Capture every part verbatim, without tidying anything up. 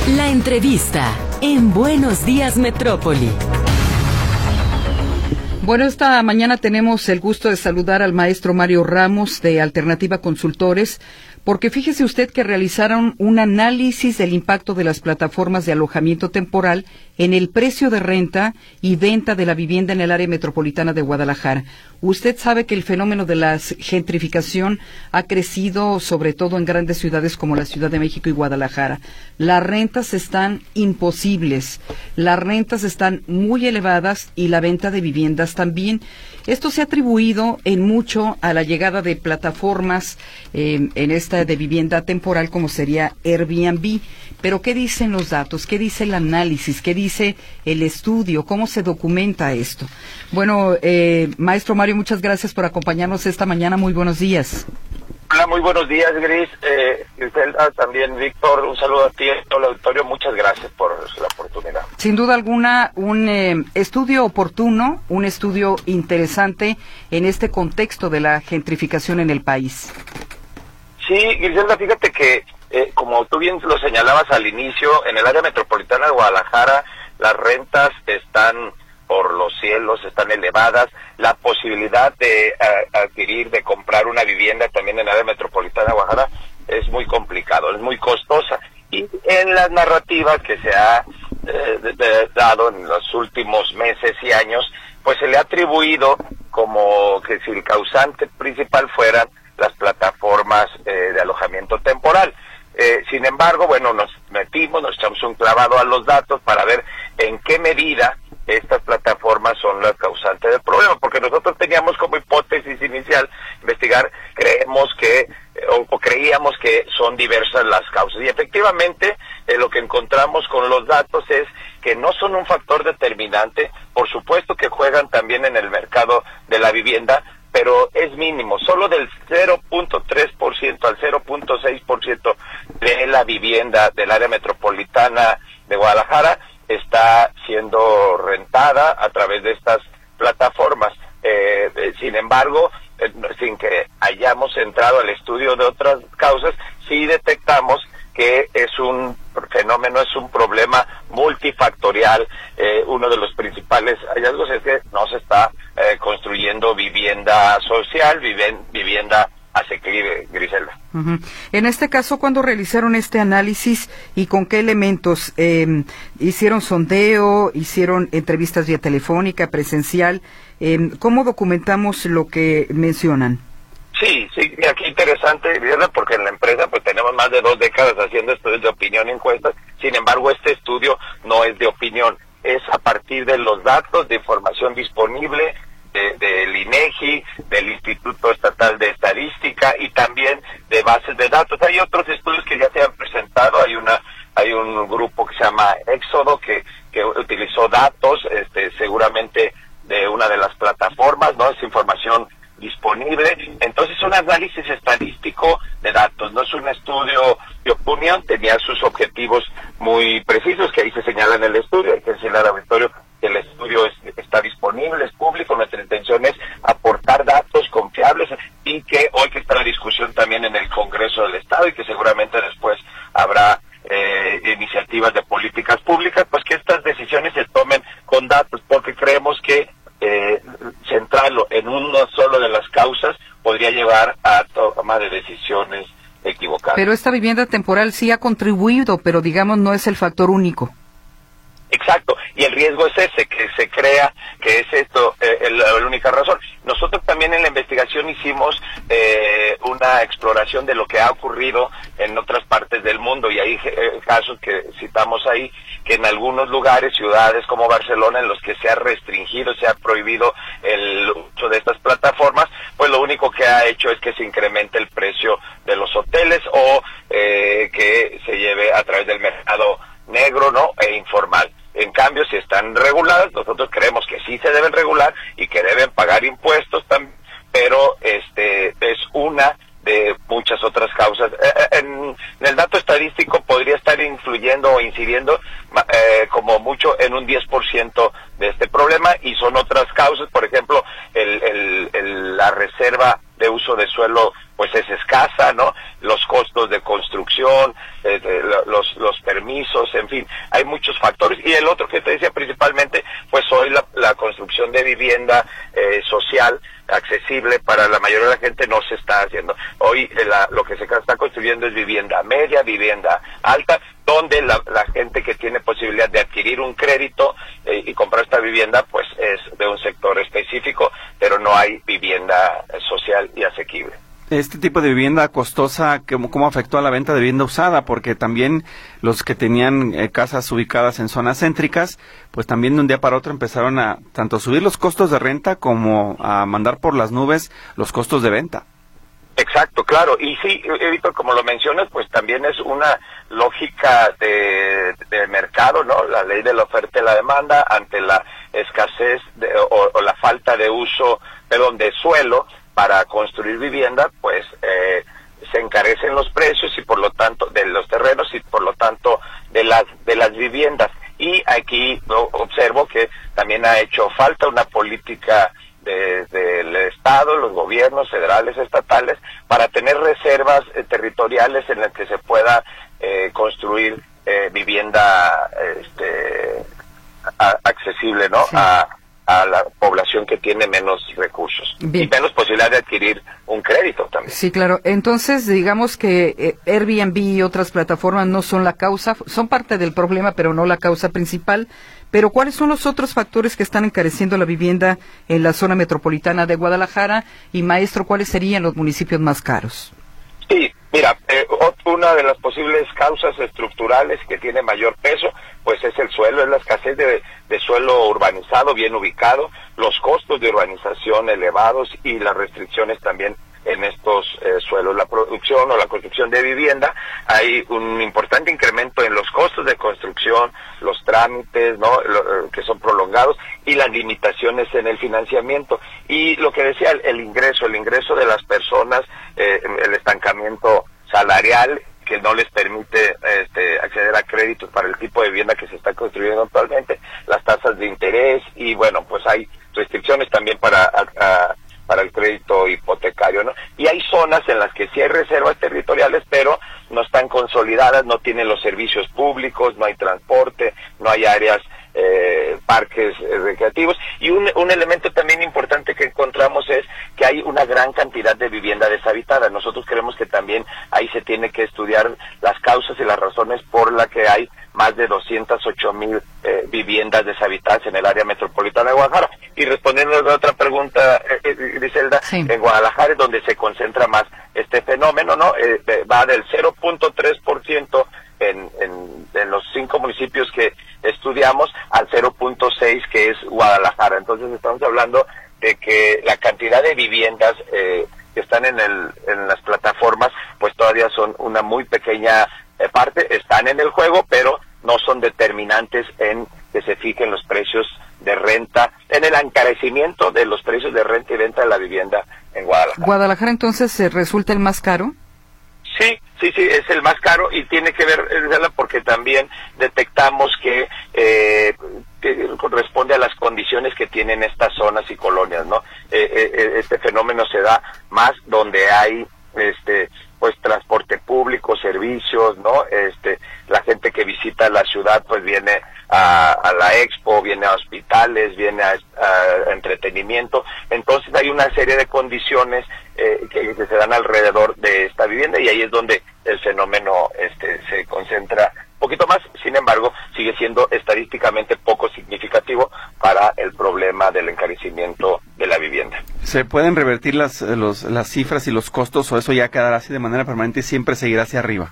La entrevista en Buenos Días Metrópoli. Bueno, esta mañana tenemos el gusto de saludar al maestro Mario Ramos de Alternativa Consultores, porque fíjese usted que realizaron un análisis del impacto de las plataformas de alojamiento temporal en el precio de renta y venta de la vivienda en el área metropolitana de Guadalajara. Usted sabe que el fenómeno de la gentrificación ha crecido sobre todo en grandes ciudades como la Ciudad de México y Guadalajara. Las rentas están imposibles, las rentas están muy elevadas y la venta de viviendas también. Esto se ha atribuido en mucho a la llegada de plataformas eh, en esta de vivienda temporal como sería Airbnb. Pero ¿qué dicen los datos? ¿Qué dice el análisis? ¿Qué dice el estudio? ¿Cómo se documenta esto? Bueno, eh, maestro Mario, muchas gracias por acompañarnos esta mañana. Muy buenos días. Hola, muy buenos días, Gris. Eh, Griselda, también Víctor, un saludo a ti y a todo el auditorio. Muchas gracias por la oportunidad. Sin duda alguna, un eh, estudio oportuno, un estudio interesante en este contexto de la gentrificación en el país. Sí, Griselda, fíjate que, eh, como tú bien lo señalabas al inicio, en el área metropolitana de Guadalajara las rentas están por los cielos, están elevadas. La posibilidad de uh, adquirir, de comprar una vivienda también en el área metropolitana de Guadalajara es muy complicado, es muy costosa. Y en las narrativas que se ha eh, de, de, dado en los últimos meses y años, pues se le ha atribuido como que si el causante principal fueran las plataformas eh, de alojamiento temporal. Eh, sin embargo, bueno, nos metimos, nos echamos un clavado a los datos para ver en qué medida estas plataformas son las causantes del problema, porque nosotros teníamos como hipótesis inicial investigar, creemos que, eh, o, o creíamos que son diversas las causas, y efectivamente eh, lo que encontramos con los datos es que no son un factor determinante. Por supuesto que juegan también en el mercado de la vivienda, pero es mínimo, solo del cero punto tres por ciento al cero punto seis por ciento de la vivienda del área metropolitana de Guadalajara está siendo rentada a través de estas plataformas. Eh, eh, sin embargo, eh, sin que hayamos entrado al estudio de otras causas, sí detectamos que es un fenómeno, es un problema multifactorial. Eh, uno de los principales hallazgos es que no se está eh, construyendo vivienda social, viven, vivienda asequible, Griselda. Uh-huh. En este caso, ¿cuándo realizaron este análisis y con qué elementos? Eh, ¿Hicieron sondeo, hicieron entrevistas vía telefónica, presencial? Eh, ¿Cómo documentamos lo que mencionan? Sí, sí, mira, qué interesante, porque en la empresa pues tenemos más de dos décadas haciendo estudios de opinión y encuestas. Sin embargo, este estudio no es de opinión, es a partir de los datos de información disponible de, del INEGI, del Instituto Estatal de Estadística y también de bases de datos. Hay otros estudios que ya se han presentado, hay una hay un grupo que se llama Éxodo que, que utilizó datos, este, seguramente de una de las plataformas, ¿no? Es información disponible. Entonces, un análisis estadístico de datos, no es un estudio de opinión, tenía sus objetivos muy precisos que ahí se señala en el estudio. Hay que decirle al auditorio que el estudio es, está disponible, es público. Nuestra intención es aportar datos confiables y que hoy que está la discusión también en el Congreso del Estado y que seguramente después habrá eh, iniciativas de políticas públicas, pues que estas decisiones se tomen con datos, porque creemos que Eh, centrarlo en uno solo de las causas podría llevar a toma de decisiones equivocadas. Pero esta vivienda temporal sí ha contribuido, pero digamos no es el factor único. Exacto, y el riesgo es ese, que se crea que es esto eh, la, la única razón. Nosotros también en la investigación hicimos eh, una exploración de lo que ha ocurrido en otras partes del mundo, y hay eh, casos que citamos ahí, que en algunos lugares, ciudades como Barcelona, en los que se ha restringido, se ha prohibido el uso de estas plataformas, pues lo único que ha hecho es que se incremente el precio de los hoteles o eh, que se lleve a través del mercado negro, ¿no? E informal. En cambio, si están reguladas, nosotros creemos que sí se deben regular y que deben pagar impuestos también, pero este es una de muchas otras causas. Eh, en, en el dato estadístico podría estar influyendo o incidiendo eh, como mucho en un diez por ciento de este problema, y son otras causas, por ejemplo, el, el, el, la reserva de uso de suelo pues es escasa, ¿no? Los costos de construcción, eh, los, los permisos, en fin, hay muchos factores. Y el otro que te decía principalmente, pues hoy la, la construcción de vivienda eh, social accesible para la mayoría de la gente no se está haciendo. Hoy eh, la, lo que se está construyendo es vivienda media, vivienda alta, donde la, la gente que tiene posibilidad de adquirir un crédito eh, y comprar esta vivienda, pues es de un sector específico, pero no hay vivienda eh, social y asequible. Este tipo de vivienda costosa, ¿cómo, cómo afectó a la venta de vivienda usada? Porque también los que tenían eh, casas ubicadas en zonas céntricas, pues también de un día para otro empezaron a tanto subir los costos de renta como a mandar por las nubes los costos de venta. Exacto, claro. Y sí, Víctor, como lo mencionas, pues también es una lógica de, de mercado, ¿no? La ley de la oferta y la demanda ante la escasez de, o, o la falta de uso, perdón, de suelo para construir vivienda, pues eh, se encarecen los precios y por lo tanto de los terrenos y por lo tanto de las de las viviendas. Y aquí observo que también ha hecho falta una política del de, de Estado, los gobiernos federales, estatales, para tener reservas eh, territoriales en las que se pueda eh, construir eh, vivienda este, a, accesible, ¿no? Sí. A, a la población que tiene menos recursos. Bien. Y menos posibilidad de adquirir un crédito también. Sí, claro. Entonces, digamos que eh, Airbnb y otras plataformas no son la causa, son parte del problema, pero no la causa principal. Pero ¿cuáles son los otros factores que están encareciendo la vivienda en la zona metropolitana de Guadalajara? Y, maestro, ¿cuáles serían los municipios más caros? Sí, mira, eh, una de las posibles causas estructurales que tiene mayor peso, pues es el suelo, es la escasez de, de suelo urbanizado, bien ubicado, los costos de urbanización elevados y las restricciones también en estos eh, suelos. La producción o la construcción de vivienda, hay un importante incremento en los costos de construcción, los trámites, ¿no?, lo, que son prolongados, y las limitaciones en el financiamiento. Y lo que decía, el, el ingreso, el ingreso de las personas, eh, el estancamiento salarial, que no les permite este, acceder a créditos para el tipo de vivienda que se está construyendo actualmente, las tasas de interés, y bueno, pues hay restricciones también para a, a, para el crédito hipotecario, ¿no? Y hay zonas en las que sí hay reservas territoriales, pero no están consolidadas, no tienen los servicios públicos, no hay transporte, no hay áreas, eh, parques eh, recreativos. Y un, un elemento también importante que encontramos es que hay una gran cantidad de vivienda deshabitada. Nosotros creemos que también ahí se tiene que estudiar las causas y las razones por las que hay más de doscientas ocho mil eh, viviendas deshabitadas en el área metropolitana de Guadalajara. Y respondiendo a otra pregunta, eh, eh, Griselda, sí. En Guadalajara es donde se concentra más este fenómeno, ¿no? Eh, va del cero punto tres por ciento en, en, en los cinco municipios que estudiamos al cero punto seis que es Guadalajara. Entonces estamos hablando de que la cantidad de viviendas eh, que están en, el, en las plataformas, pues todavía son una muy pequeña eh, parte, están en el juego, pero no son determinantes en que se fijen los precios de renta, en el encarecimiento de los precios de renta y venta de la vivienda en Guadalajara. ¿Guadalajara entonces eh, resulta el más caro? Sí, sí, sí, es el más caro y tiene que ver porque también detectamos que, eh, que corresponde a las condiciones que tienen estas zonas y colonias, ¿no? Eh, eh, este fenómeno se da más donde hay, este, pues transporte público, servicios, ¿no? Este, la gente que visita la ciudad, pues viene a, a la expo, viene a hospitales, viene a, a entretenimiento. Entonces hay una serie de condiciones eh, que, que se dan alrededor de esta vivienda y ahí es donde el fenómeno este, se concentra un poquito más. Sin embargo, sigue siendo estadísticamente poco significativo para el problema del encarecimiento de la vivienda. ¿Se pueden revertir las, los, las cifras y los costos o eso ya quedará así de manera permanente y siempre seguirá hacia arriba?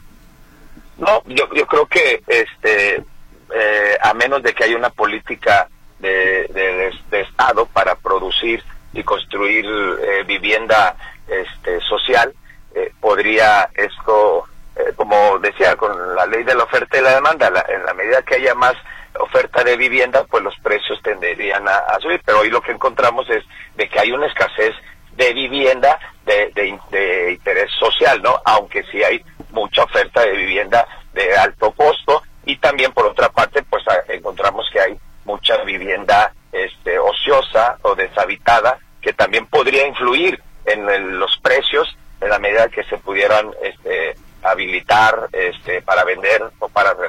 No, yo, yo creo que este eh, a menos de que haya una política de, de, de Estado para producir y construir eh, vivienda este, social, eh, podría esto, eh, como decía, con la ley de la oferta y la demanda, la, en la medida que haya más oferta de vivienda, pues los precios tenderían a, a subir, pero hoy lo que encontramos es de que hay una escasez de vivienda de, de, de interés social, ¿no? Aunque sí hay mucha oferta de vivienda de alto costo y también por otra parte pues a, encontramos que hay mucha vivienda este ociosa o deshabitada que también podría influir en el, los precios en la medida que se pudieran este habilitar este para vender o para rentar.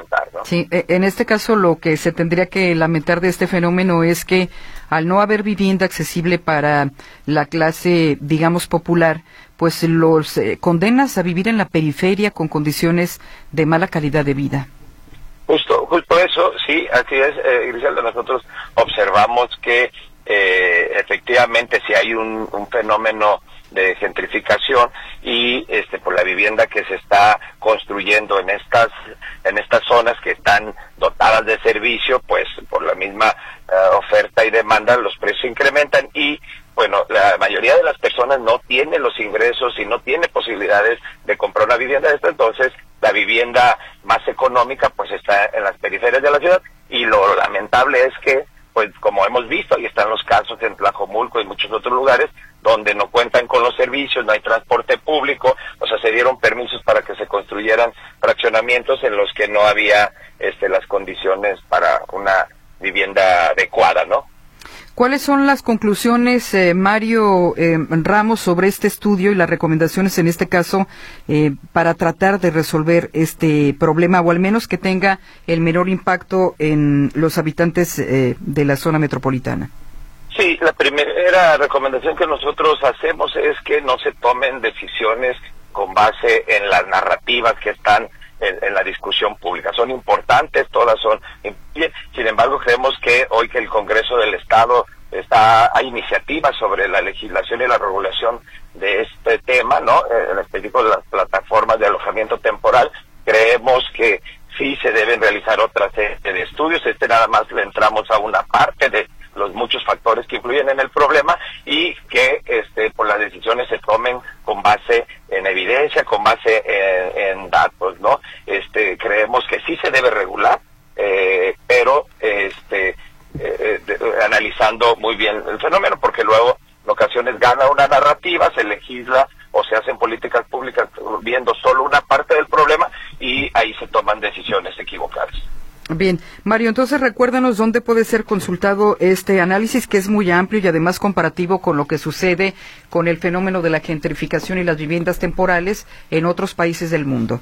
¿no? Sí, en este caso lo que se tendría que lamentar de este fenómeno es que al no haber vivienda accesible para la clase, digamos, popular, pues los eh, condenas a vivir en la periferia con condiciones de mala calidad de vida. Justo, justo eso, sí, así es, eh, Griselda, nosotros observamos que eh, efectivamente si hay un, un fenómeno de gentrificación y este por la vivienda que se está construyendo en estas en estas zonas que están dotadas de servicio, pues por la misma uh, oferta y demanda los precios incrementan y bueno, la mayoría de las personas no tiene los ingresos y no tiene posibilidades de comprar una vivienda de esta, entonces la vivienda más económica pues está en las periferias de la ciudad y lo lamentable es que pues como hemos visto, ahí están los casos en Tlajomulco y muchos otros lugares donde no cuentan con los servicios, no hay transporte público, o sea, se dieron permisos para que se construyeran fraccionamientos en los que no había este, las condiciones para una vivienda adecuada, ¿no? ¿Cuáles son las conclusiones, eh, Mario eh, Ramos, sobre este estudio y las recomendaciones en este caso eh, para tratar de resolver este problema o al menos que tenga el menor impacto en los habitantes eh, de la zona metropolitana? Sí, la primera recomendación que nosotros hacemos es que no se tomen decisiones con base en las narrativas que están en, en la discusión pública. Son importantes, todas son. Sin embargo, creemos que hoy que el Congreso del Estado está hay iniciativas sobre la legislación y la regulación de este tema, ¿no? En específico de las plataformas de alojamiento temporal, creemos que sí se deben realizar otra serie de estudios. Este nada más le entramos a una parte de los muchos factores que influyen en el problema y que este por las decisiones se tomen con base en evidencia, con base en, en datos, ¿no? Este creemos que sí se debe regular, eh, pero este eh, de, analizando muy bien el fenómeno, porque luego en ocasiones gana una narrativa, se legisla o se hacen políticas públicas viendo solo una parte del problema y ahí se toman decisiones equivocadas. Bien, Mario, entonces recuérdanos dónde puede ser consultado este análisis que es muy amplio y además comparativo con lo que sucede con el fenómeno de la gentrificación y las viviendas temporales en otros países del mundo.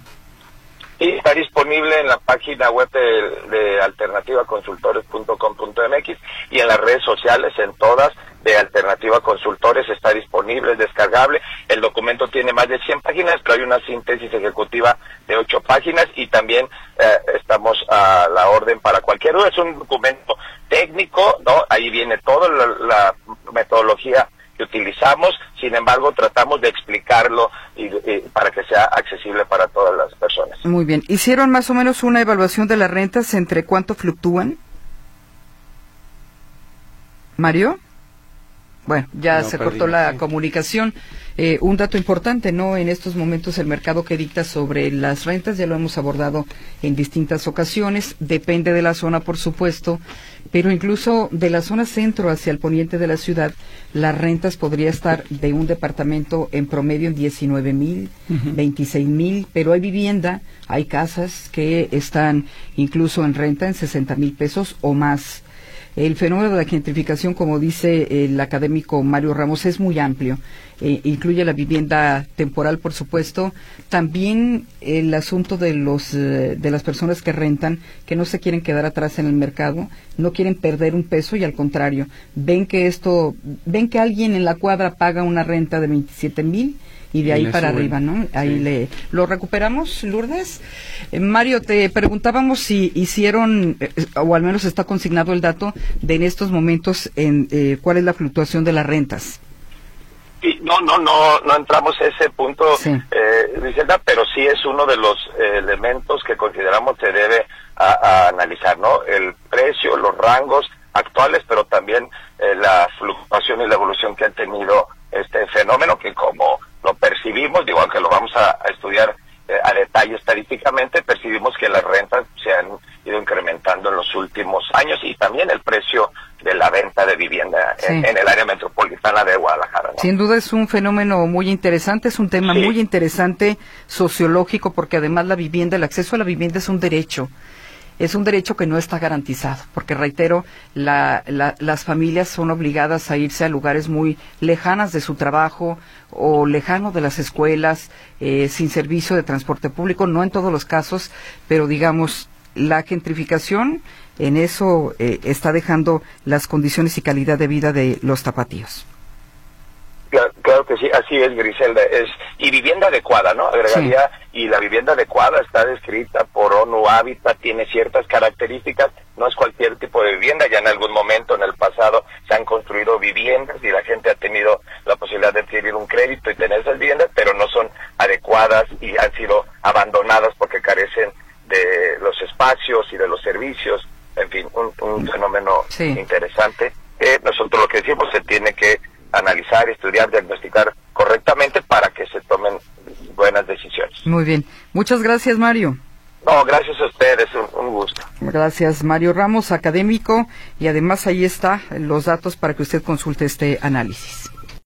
Sí, está disponible en la página web de, de alternativa consultores punto com punto m x y en las redes sociales, en todas, de Alternativa Consultores, está disponible, es descargable. El documento tiene más de cien páginas, pero hay una síntesis ejecutiva de ocho páginas y también eh, estamos a la orden para cualquier duda. Es un documento técnico, ¿no? Ahí viene toda la, la metodología que utilizamos, sin embargo, tratamos de explicarlo y, y para que sea accesible para todas las personas. Muy bien. ¿Hicieron más o menos una evaluación de las rentas entre cuánto fluctúan? ¿Mario? Bueno, ya no, se cortó la sí. comunicación. Eh, un dato importante, ¿no? En estos momentos el mercado que dicta sobre las rentas, ya lo hemos abordado en distintas ocasiones, depende de la zona, por supuesto, pero incluso de la zona centro hacia el poniente de la ciudad, las rentas podría estar de un departamento en promedio en diecinueve mil, uh-huh. veintiséis mil, pero hay vivienda, hay casas que están incluso en renta en sesenta mil pesos o más. El fenómeno de la gentrificación, como dice el académico Mario Ramos, es muy amplio. Eh, incluye la vivienda temporal, por supuesto. También el asunto de los eh, de las personas que rentan, que no se quieren quedar atrás en el mercado, no quieren perder un peso y al contrario, ven que esto, ven que alguien en la cuadra paga una renta de veintisiete mil y de ahí para suben. arriba, ¿no? Ahí sí. le lo recuperamos, Lourdes. Eh, Mario, te preguntábamos si hicieron, eh, o al menos está consignado el dato de en estos momentos en eh, cuál es la fluctuación de las rentas. Sí, no, no, no, no entramos a ese punto, sí. eh, Vicenta, pero sí es uno de los eh, elementos que consideramos se debe a, a analizar, ¿no? El precio, los rangos actuales, pero también eh, la fluctuación y la evolución que ha tenido este fenómeno, que como lo percibimos, digo, aunque lo vamos a, a estudiar eh, a detalle estadísticamente, percibimos que las rentas se han ido incrementando en los últimos años y también el precio de la venta de vivienda sí. en, en el área metropolitana de Guadalajara, ¿no? Sin duda es un fenómeno muy interesante, es un tema sí. muy interesante sociológico, porque además la vivienda, el acceso a la vivienda es un derecho. Es un derecho que no está garantizado, porque reitero, la, la, las familias son obligadas a irse a lugares muy lejanas de su trabajo o lejano de las escuelas, eh, sin servicio de transporte público, no en todos los casos, pero digamos, la gentrificación en eso eh, está dejando las condiciones y calidad de vida de los tapatíos. Claro, claro que sí, así es, Griselda, es y vivienda adecuada, ¿no? Agregaría, sí. Y la vivienda adecuada está descrita por ONU Habitat, tiene ciertas características, no es cualquier tipo de vivienda, ya en algún momento en el pasado se han construido viviendas y la gente ha tenido la posibilidad de adquirir un crédito y tener esas viviendas, pero no son adecuadas y han sido abandonadas porque carecen de los espacios y de los servicios, en fin, un, un fenómeno sí. interesante. Eh, nosotros lo que decimos, se tiene que analizar, estudiar, diagnosticar correctamente para que se tomen buenas decisiones. Muy bien. Muchas gracias, Mario. No, gracias a ustedes, un, un gusto. Gracias, Mario Ramos, académico, y además ahí está los datos para que usted consulte este análisis.